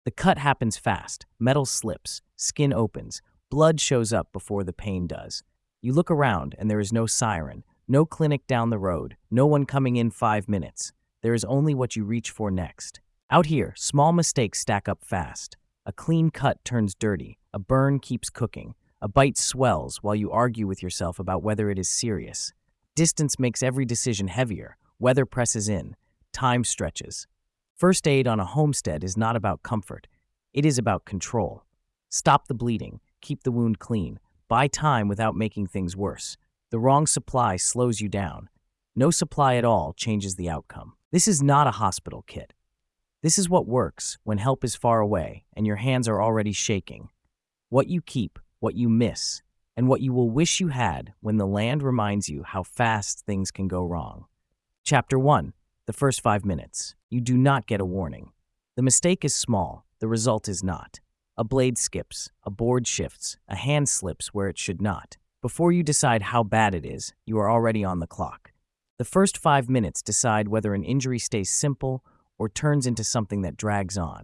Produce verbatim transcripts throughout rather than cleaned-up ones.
The cut happens fast, metal slips, skin opens, blood shows up before the pain does. You look around and there is no siren, no clinic down the road, no one coming in five minutes. There is only what you reach for next. Out here, small mistakes stack up fast. A clean cut turns dirty, a burn keeps cooking, a bite swells while you argue with yourself about whether it is serious. Distance makes every decision heavier, weather presses in, time stretches. First aid on a homestead is not about comfort, it is about control. Stop the bleeding, keep the wound clean, buy time without making things worse. The wrong supply slows you down. No supply at all changes the outcome. This is not a hospital kit. This is what works when help is far away and your hands are already shaking. What you keep, what you miss, and what you will wish you had when the land reminds you how fast things can go wrong. Chapter one. The first five minutes. You do not get a warning. The mistake is small, the result is not. A blade skips, a board shifts, a hand slips where it should not. Before you decide how bad it is, you are already on the clock. The first five minutes decide whether an injury stays simple or turns into something that drags on.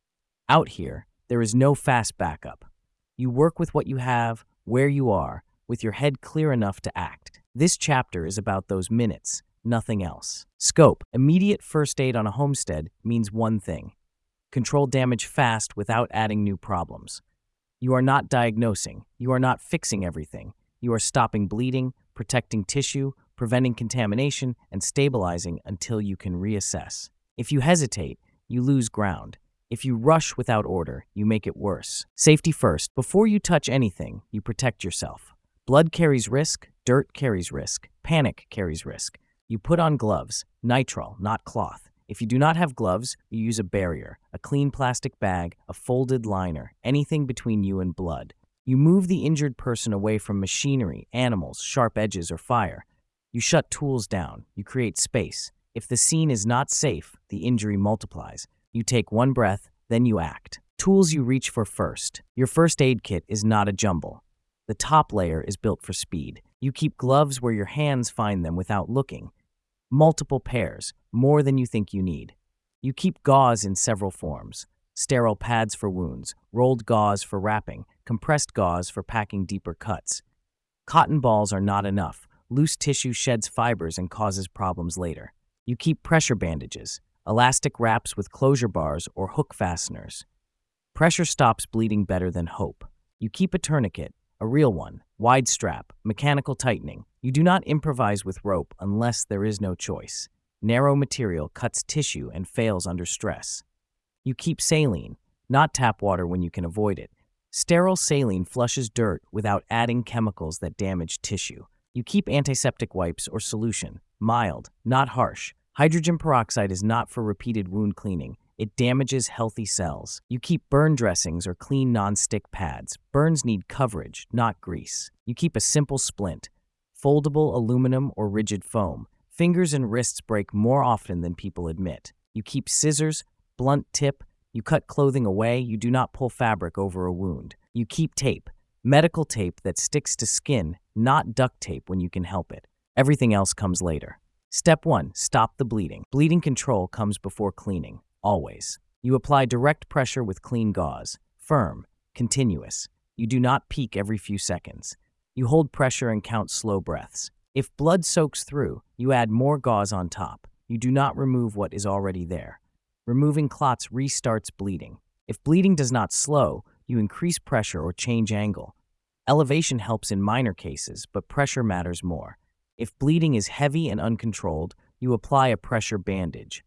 Out here, there is no fast backup. You work with what you have, where you are, with your head clear enough to act. This chapter is about those minutes, nothing else. Scope. Immediate first aid on a homestead means one thing. Control damage fast without adding new problems. You are not diagnosing. You are not fixing everything. You are stopping bleeding, protecting tissue, preventing contamination, and stabilizing until you can reassess. If you hesitate, you lose ground. If you rush without order, you make it worse. Safety first. Before you touch anything, you protect yourself. Blood carries risk, dirt carries risk, panic carries risk. You put on gloves, nitrile, not cloth. If you do not have gloves, you use a barrier, a clean plastic bag, a folded liner, anything between you and blood. You move the injured person away from machinery, animals, sharp edges, or fire. You shut tools down. You create space. If the scene is not safe, the injury multiplies. You take one breath, then you act. Tools you reach for first. Your first aid kit is not a jumble. The top layer is built for speed. You keep gloves where your hands find them without looking. Multiple pairs, more than you think you need. You keep gauze in several forms. Sterile pads for wounds, rolled gauze for wrapping, compressed gauze for packing deeper cuts. Cotton balls are not enough. Loose tissue sheds fibers and causes problems later. You keep pressure bandages, elastic wraps with closure bars or hook fasteners. Pressure stops bleeding better than hope. You keep a tourniquet, a real one, wide strap, mechanical tightening. You do not improvise with rope unless there is no choice. Narrow material cuts tissue and fails under stress. You keep saline, not tap water when you can avoid it. Sterile saline flushes dirt without adding chemicals that damage tissue. You keep antiseptic wipes or solution, mild, not harsh. Hydrogen peroxide is not for repeated wound cleaning. It damages healthy cells. You keep burn dressings or clean non-stick pads. Burns need coverage, not grease. You keep a simple splint, foldable aluminum or rigid foam. Fingers and wrists break more often than people admit. You keep scissors, blunt tip. You cut clothing away. You do not pull fabric over a wound. You keep tape, medical tape that sticks to skin, not duct tape when you can help it. Everything else comes later. Step one, stop the bleeding. Bleeding control comes before cleaning, always. You apply direct pressure with clean gauze, firm, continuous. You do not peak every few seconds. You hold pressure and count slow breaths. If blood soaks through, you add more gauze on top. You do not remove what is already there. Removing clots restarts bleeding. If bleeding does not slow, you increase pressure or change angle. Elevation helps in minor cases, but pressure matters more. If bleeding is heavy and uncontrolled, you apply a pressure bandage.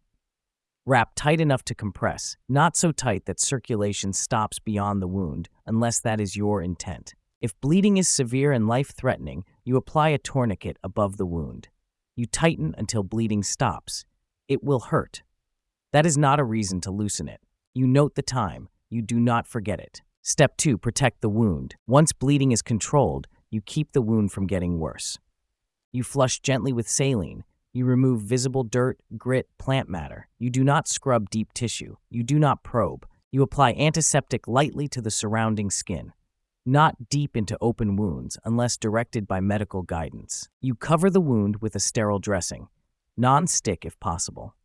Wrap tight enough to compress, not so tight that circulation stops beyond the wound, unless that is your intent. If bleeding is severe and life-threatening, you apply a tourniquet above the wound. You tighten until bleeding stops. It will hurt. That is not a reason to loosen it. You note the time. You do not forget it. Step two, protect the wound. Once bleeding is controlled, you keep the wound from getting worse. You flush gently with saline. You remove visible dirt, grit, plant matter. You do not scrub deep tissue. You do not probe. You apply antiseptic lightly to the surrounding skin, not deep into open wounds unless directed by medical guidance. You cover the wound with a sterile dressing, non-stick if possible.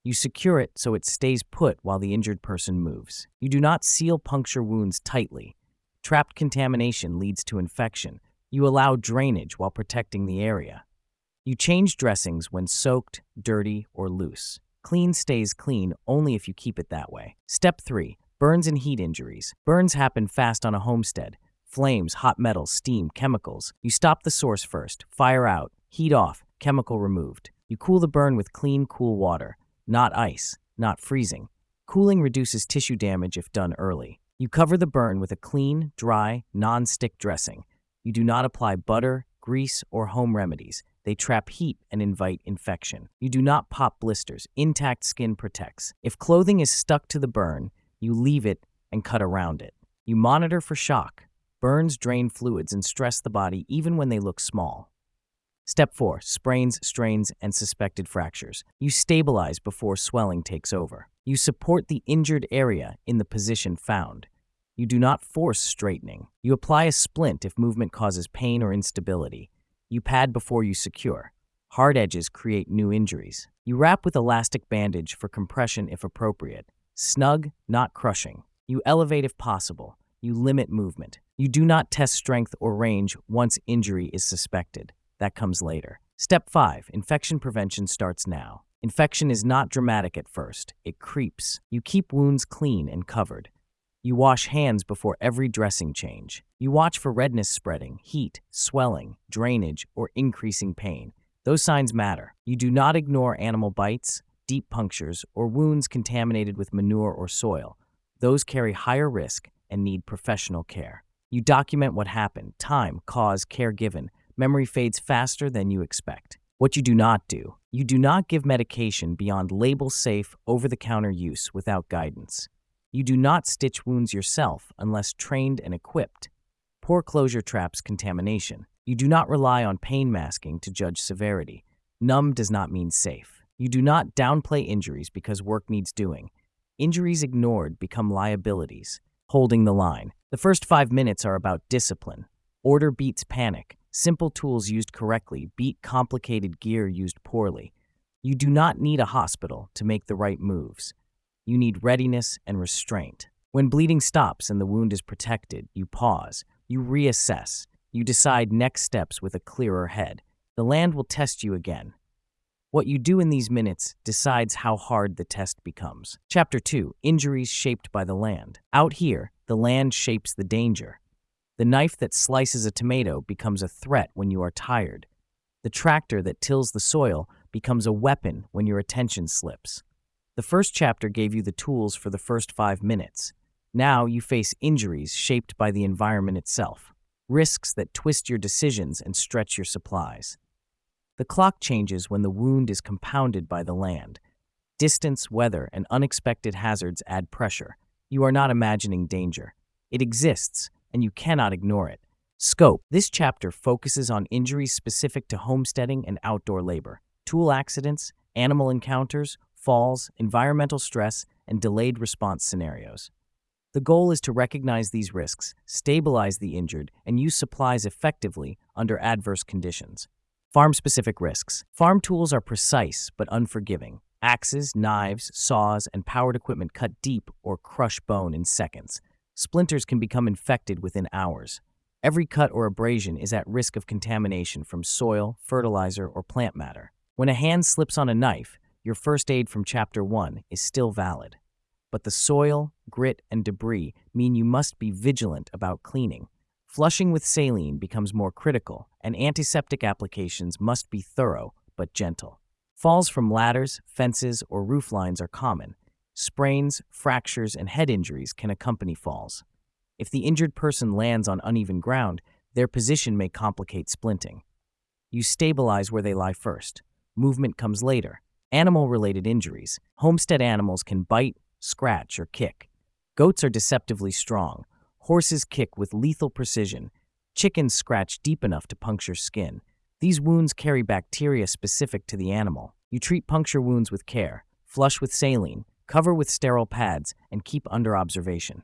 You secure it so it stays put while the injured person moves. You do not seal puncture wounds tightly. Trapped contamination leads to infection. You allow drainage while protecting the area. You change dressings when soaked, dirty, or loose. Clean stays clean only if you keep it that way. Step three. Burns and heat injuries. Burns happen fast on a homestead. Flames, hot metals, steam, chemicals. You stop the source first. Fire out. Heat off. Chemical removed. You cool the burn with clean, cool water. Not ice. Not freezing. Cooling reduces tissue damage if done early. You cover the burn with a clean, dry, non-stick dressing. You do not apply butter, grease, or home remedies. They trap heat and invite infection. You do not pop blisters. Intact skin protects. If clothing is stuck to the burn, you leave it and cut around it. You monitor for shock. Burns drain fluids and stress the body even when they look small. Step four. Sprains, strains, and suspected fractures. You stabilize before swelling takes over. You support the injured area in the position found. You do not force straightening. You apply a splint if movement causes pain or instability. You pad before you secure. Hard edges create new injuries. You wrap with elastic bandage for compression if appropriate. Snug, not crushing. You elevate if possible. You limit movement. You do not test strength or range once injury is suspected. That comes later. Step five. Infection prevention starts now. Infection is not dramatic at first. It creeps. You keep wounds clean and covered. You wash hands before every dressing change. You watch for redness spreading, heat, swelling, drainage, or increasing pain. Those signs matter. You do not ignore animal bites, deep punctures, or wounds contaminated with manure or soil. Those carry higher risk and need professional care. You document what happened, time, cause, care given. Memory fades faster than you expect. What you do not do. You do not give medication beyond label-safe, over-the-counter use without guidance. You do not stitch wounds yourself unless trained and equipped. Poor closure traps contamination. You do not rely on pain masking to judge severity. Numb does not mean safe. You do not downplay injuries because work needs doing. Injuries ignored become liabilities. Holding the line. The first five minutes are about discipline. Order beats panic. Simple tools used correctly beat complicated gear used poorly. You do not need a hospital to make the right moves. You need readiness and restraint. When bleeding stops and the wound is protected, you pause. You reassess. You decide next steps with a clearer head. The land will test you again. What you do in these minutes decides how hard the test becomes. Chapter two. Injuries shaped by the land. Out here, the land shapes the danger. The knife that slices a tomato becomes a threat when you are tired. The tractor that tills the soil becomes a weapon when your attention slips. The first chapter gave you the tools for the first five minutes. Now you face injuries shaped by the environment itself, risks that twist your decisions and stretch your supplies. The clock changes when the wound is compounded by the land. Distance, weather, and unexpected hazards add pressure. You are not imagining danger. It exists, and you cannot ignore it. Scope. This chapter focuses on injuries specific to homesteading and outdoor labor, tool accidents, animal encounters, falls, environmental stress, and delayed response scenarios. The goal is to recognize these risks, stabilize the injured, and use supplies effectively under adverse conditions. Farm-specific risks. Farm tools are precise but unforgiving. Axes, knives, saws, and powered equipment cut deep or crush bone in seconds. Splinters can become infected within hours. Every cut or abrasion is at risk of contamination from soil, fertilizer, or plant matter. When a hand slips on a knife, your first aid from Chapter one is still valid. But the soil, grit, and debris mean you must be vigilant about cleaning. Flushing with saline becomes more critical, and antiseptic applications must be thorough but gentle. Falls from ladders, fences, or roof lines are common. Sprains, fractures, and head injuries can accompany falls. If the injured person lands on uneven ground, their position may complicate splinting. You stabilize where they lie first. Movement comes later. Animal-related injuries. Homestead animals can bite, scratch, or kick. Goats are deceptively strong. Horses kick with lethal precision. Chickens scratch deep enough to puncture skin. These wounds carry bacteria specific to the animal. You treat puncture wounds with care. Flush with saline. Cover with sterile pads, and keep under observation.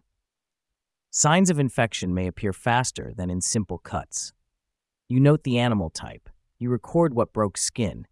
Signs of infection may appear faster than in simple cuts. You note the animal type. You record what broke skin.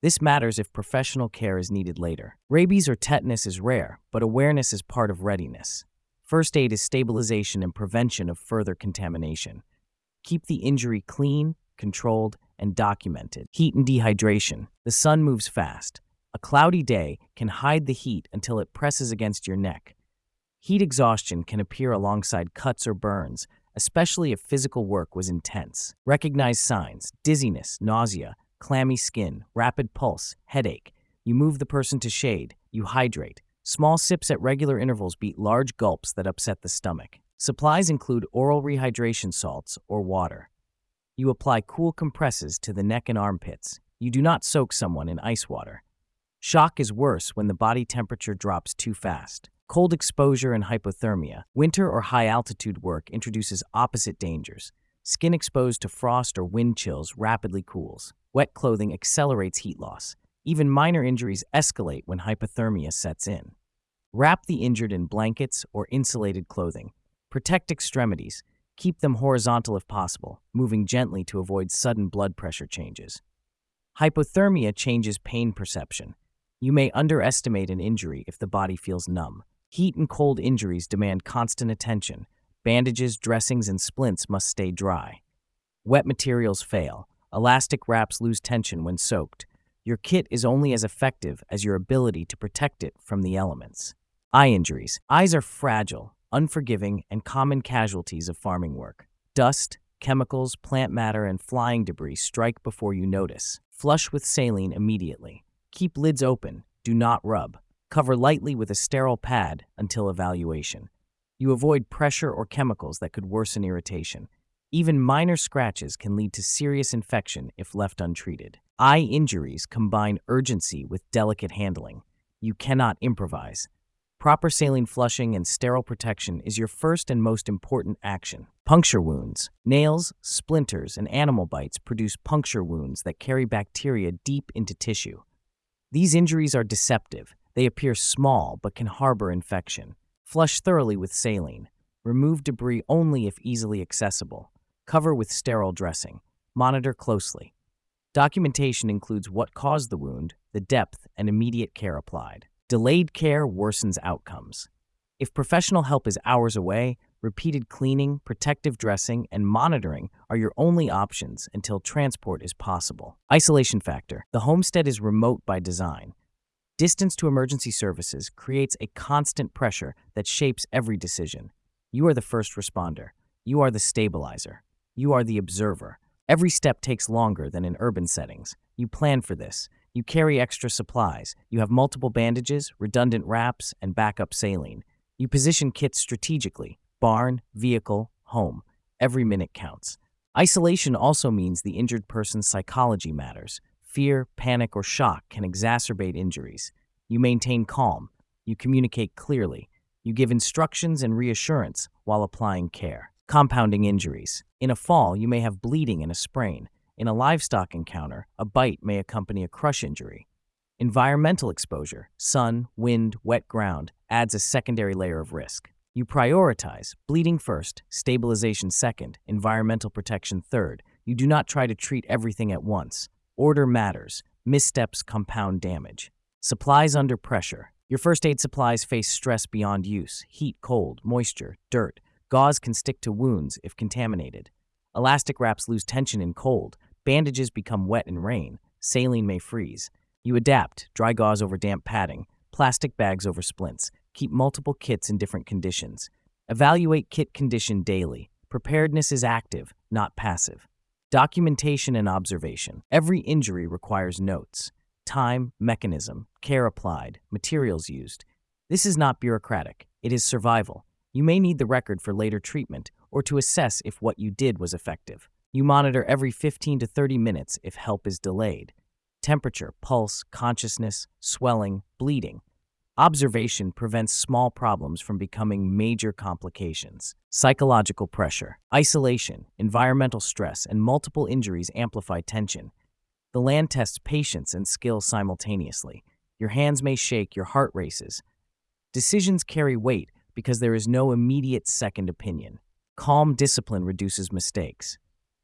This matters if professional care is needed later. Rabies or tetanus is rare, but awareness is part of readiness. First aid is stabilization and prevention of further contamination. Keep the injury clean, controlled, and documented. Heat and dehydration. The sun moves fast. A cloudy day can hide the heat until it presses against your neck. Heat exhaustion can appear alongside cuts or burns, especially if physical work was intense. Recognize signs: dizziness, nausea, clammy skin, rapid pulse, headache. You move the person to shade. You hydrate. Small sips at regular intervals beat large gulps that upset the stomach. Supplies include oral rehydration salts or water. You apply cool compresses to the neck and armpits. You do not soak someone in ice water. Shock is worse when the body temperature drops too fast. Cold exposure and hypothermia. Winter or high-altitude work introduces opposite dangers. Skin exposed to frost or wind chills rapidly cools. Wet clothing accelerates heat loss. Even minor injuries escalate when hypothermia sets in. Wrap the injured in blankets or insulated clothing. Protect extremities. Keep them horizontal if possible, moving gently to avoid sudden blood pressure changes. Hypothermia changes pain perception. You may underestimate an injury if the body feels numb. Heat and cold injuries demand constant attention. Bandages, dressings, and splints must stay dry. Wet materials fail. Elastic wraps lose tension when soaked. Your kit is only as effective as your ability to protect it from the elements. Eye injuries. Eyes are fragile, unforgiving, and common casualties of farming work. Dust, chemicals, plant matter, and flying debris strike before you notice. Flush with saline immediately. Keep lids open. Do not rub. Cover lightly with a sterile pad until evaluation. You avoid pressure or chemicals that could worsen irritation. Even minor scratches can lead to serious infection if left untreated. Eye injuries combine urgency with delicate handling. You cannot improvise. Proper saline flushing and sterile protection is your first and most important action. Puncture wounds. Nails, splinters, and animal bites produce puncture wounds that carry bacteria deep into tissue. These injuries are deceptive. They appear small but can harbor infection. Flush thoroughly with saline. Remove debris only if easily accessible. Cover with sterile dressing. Monitor closely. Documentation includes what caused the wound, the depth, and immediate care applied. Delayed care worsens outcomes. If professional help is hours away, repeated cleaning, protective dressing, and monitoring are your only options until transport is possible. Isolation factor. The homestead is remote by design. Distance to emergency services creates a constant pressure that shapes every decision. You are the first responder. You are the stabilizer. You are the observer. Every step takes longer than in urban settings. You plan for this. You carry extra supplies. You have multiple bandages, redundant wraps, and backup saline. You position kits strategically. Barn, vehicle, home. Every minute counts. Isolation also means the injured person's psychology matters. Fear, panic, or shock can exacerbate injuries. You maintain calm. You communicate clearly. You give instructions and reassurance while applying care. Compounding injuries. In a fall, you may have bleeding and a sprain. In a livestock encounter, a bite may accompany a crush injury. Environmental exposure, sun, wind, wet ground, adds a secondary layer of risk. You prioritize, bleeding first, stabilization second, environmental protection third. You do not try to treat everything at once. Order matters. Missteps compound damage. Supplies under pressure. Your first aid supplies face stress beyond use. Heat, cold, moisture, dirt. Gauze can stick to wounds if contaminated. Elastic wraps lose tension in cold. Bandages become wet in rain. Saline may freeze. You adapt. Dry gauze over damp padding. Plastic bags over splints. Keep multiple kits in different conditions. Evaluate kit condition daily. Preparedness is active, not passive. Documentation and observation. Every injury requires notes. Time, mechanism, care applied, materials used. This is not bureaucratic. It is survival. You may need the record for later treatment or to assess if what you did was effective. You monitor every fifteen to thirty minutes if help is delayed. Temperature, pulse, consciousness, swelling, bleeding. Observation prevents small problems from becoming major complications. Psychological pressure, isolation, environmental stress, and multiple injuries amplify tension. The land tests patience and skill simultaneously. Your hands may shake, your heart races. Decisions carry weight because there is no immediate second opinion. Calm discipline reduces mistakes.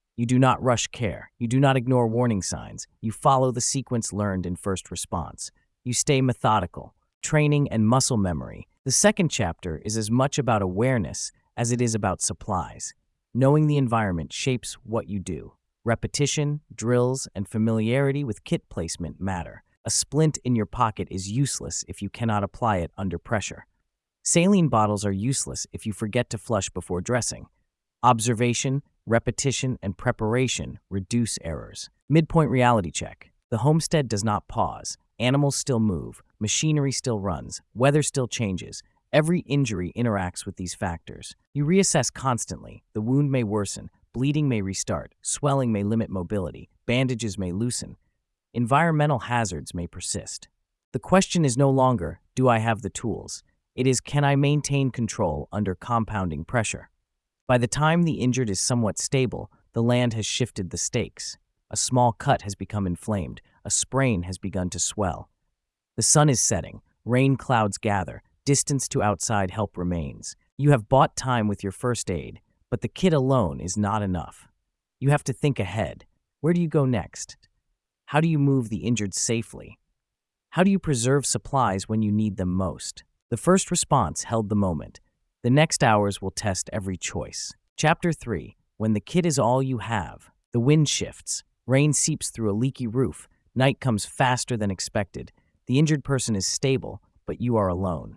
You do not rush care. You do not ignore warning signs. You follow the sequence learned in first response. You stay methodical. Training and muscle memory. The second chapter is as much about awareness as it is about supplies. Knowing the environment shapes what you do. Repetition, drills, and familiarity with kit placement matter. A splint in your pocket is useless if you cannot apply it under pressure. Saline bottles are useless if you forget to flush before dressing. Observation, repetition, and preparation reduce errors. Midpoint reality check. The homestead does not pause. Animals still move. Machinery still runs. Weather still changes. Every injury interacts with these factors. You reassess constantly. The wound may worsen. Bleeding may restart. Swelling may limit mobility. Bandages may loosen. Environmental hazards may persist. The question is no longer, do I have the tools? It is, can I maintain control under compounding pressure? By the time the injured is somewhat stable, the land has shifted the stakes. A small cut has become inflamed. A sprain has begun to swell. The sun is setting. Rain clouds gather. Distance to outside help remains. You have bought time with your first aid, but the kit alone is not enough. You have to think ahead. Where do you go next? How do you move the injured safely? How do you preserve supplies when you need them most? The first response held the moment. The next hours will test every choice. Chapter three. When the kit is all you have. The wind shifts. Rain seeps through a leaky roof. Night comes faster than expected. The injured person is stable, but you are alone.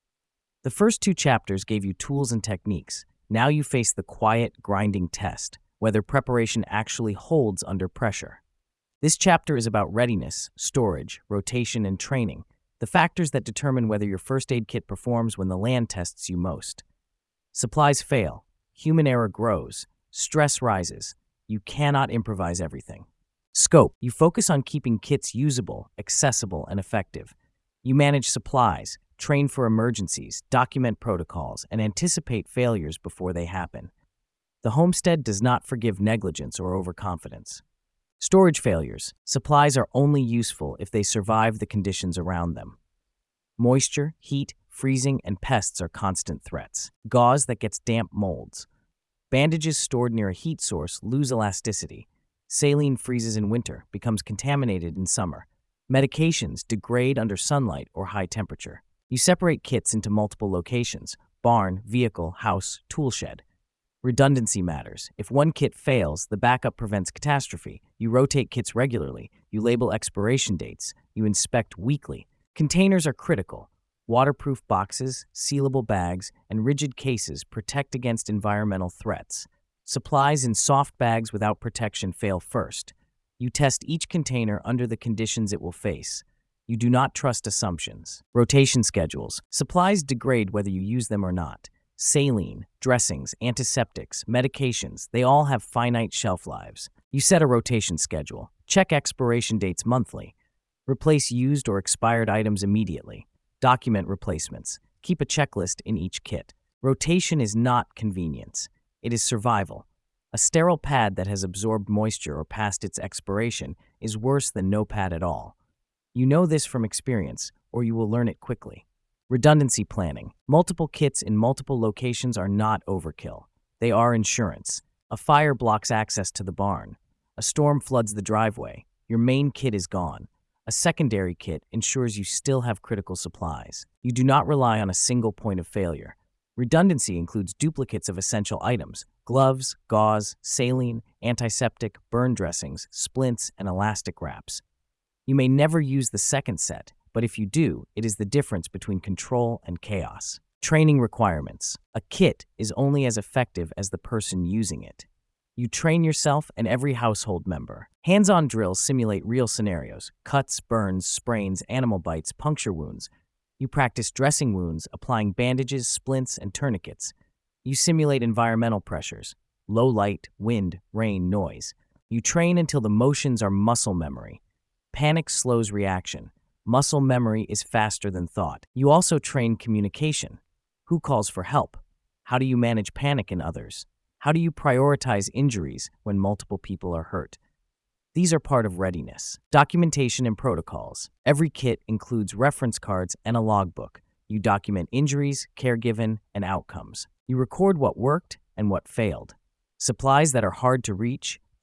The first two chapters gave you tools and techniques. Now you face the quiet, grinding test, whether preparation actually holds under pressure. This chapter is about readiness, storage, rotation, and training, the factors that determine whether your first aid kit performs when the land tests you most. Supplies fail. Human error grows. Stress rises. You cannot improvise everything. Scope. You focus on keeping kits usable, accessible, and effective. You manage supplies, train for emergencies, document protocols, and anticipate failures before they happen. The homestead does not forgive negligence or overconfidence. Storage failures. Supplies are only useful if they survive the conditions around them. Moisture, heat, freezing, and pests are constant threats. Gauze that gets damp molds. Bandages stored near a heat source lose elasticity. Saline freezes in winter, becomes contaminated in summer. Medications degrade under sunlight or high temperature. You separate kits into multiple locations: barn, vehicle, house, tool shed. Redundancy matters. If one kit fails, the backup prevents catastrophe. You rotate kits regularly. You label expiration dates. You inspect weekly. Containers are critical. Waterproof boxes, sealable bags, and rigid cases protect against environmental threats. Supplies in soft bags without protection fail first. You test each container under the conditions it will face. You do not trust assumptions. Rotation schedules. Supplies degrade whether you use them or not. Saline, dressings, antiseptics, medications, they all have finite shelf lives. You set a rotation schedule. Check expiration dates monthly. Replace used or expired items immediately. Document replacements. Keep a checklist in each kit. Rotation is not convenience. It is survival. A sterile pad that has absorbed moisture or passed its expiration is worse than no pad at all. You know this from experience, or you will learn it quickly. Redundancy planning. Multiple kits in multiple locations are not overkill. They are insurance. A fire blocks access to the barn. A storm floods the driveway. Your main kit is gone. A secondary kit ensures you still have critical supplies. You do not rely on a single point of failure. Redundancy includes duplicates of essential items: gloves, gauze, saline, antiseptic, burn dressings, splints, and elastic wraps. You may never use the second set, but if you do, it is the difference between control and chaos. Training requirements. A kit is only as effective as the person using it. You train yourself and every household member. Hands-on drills simulate real scenarios: cuts, burns, sprains, animal bites, puncture wounds. You practice dressing wounds, applying bandages, splints, and tourniquets. You simulate environmental pressures: low light, wind, rain, noise. You train until the motions are muscle memory. Panic slows reaction. Muscle memory is faster than thought. You also train communication. Who calls for help? How do you manage panic in others? How do you prioritize injuries when multiple people are hurt? These are part of readiness. Documentation and protocols. Every kit includes reference cards and a logbook. You document injuries, care given, and outcomes. You record what worked and what failed. Supplies that are hard to reach,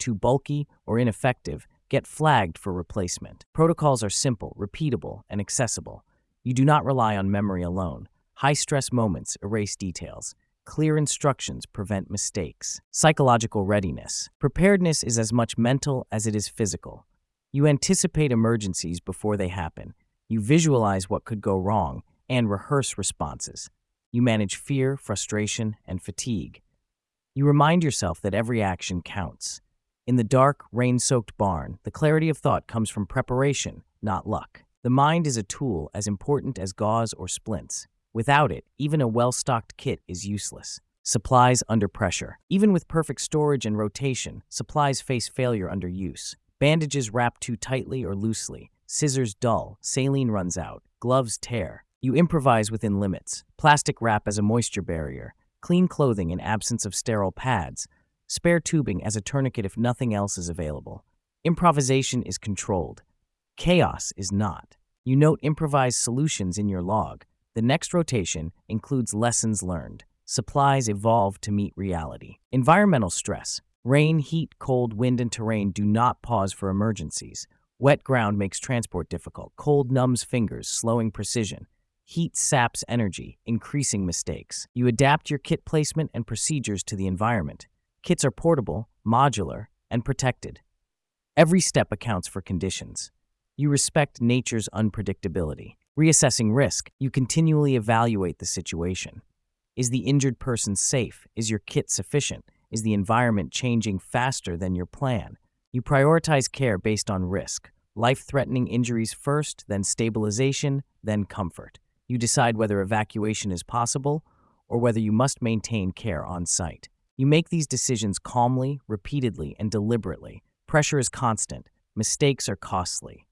too bulky or ineffective, get flagged for replacement. Protocols are simple, repeatable, and accessible. You do not rely on memory alone. High-stress moments erase details. Clear instructions prevent mistakes. Psychological readiness. Preparedness is as much mental as it is physical. You anticipate emergencies before they happen. You visualize what could go wrong and rehearse responses. You manage fear, frustration, and fatigue. You remind yourself that every action counts. In the dark, rain-soaked barn, the clarity of thought comes from preparation, not luck. The mind is a tool as important as gauze or splints. Without it, even a well-stocked kit is useless. Supplies under pressure. Even with perfect storage and rotation, supplies face failure under use. Bandages wrap too tightly or loosely. Scissors dull. Saline runs out. Gloves tear. You improvise within limits. Plastic wrap as a moisture barrier. Clean clothing in absence of sterile pads. Spare tubing as a tourniquet if nothing else is available. Improvisation is controlled. Chaos is not. You note improvised solutions in your log. The next rotation includes lessons learned. Supplies evolve to meet reality. Environmental stress. Rain, heat, cold, wind, and terrain do not pause for emergencies. Wet ground makes transport difficult. Cold numbs fingers, slowing precision. Heat saps energy, increasing mistakes. You adapt your kit placement and procedures to the environment. Kits are portable, modular, and protected. Every step accounts for conditions. You respect nature's unpredictability. Reassessing risk, you continually evaluate the situation. Is the injured person safe? Is your kit sufficient? Is the environment changing faster than your plan? You prioritize care based on risk. Life-threatening injuries first, then stabilization, then comfort. You decide whether evacuation is possible or whether you must maintain care on site. You make these decisions calmly, repeatedly, and deliberately. Pressure is constant. Mistakes are costly.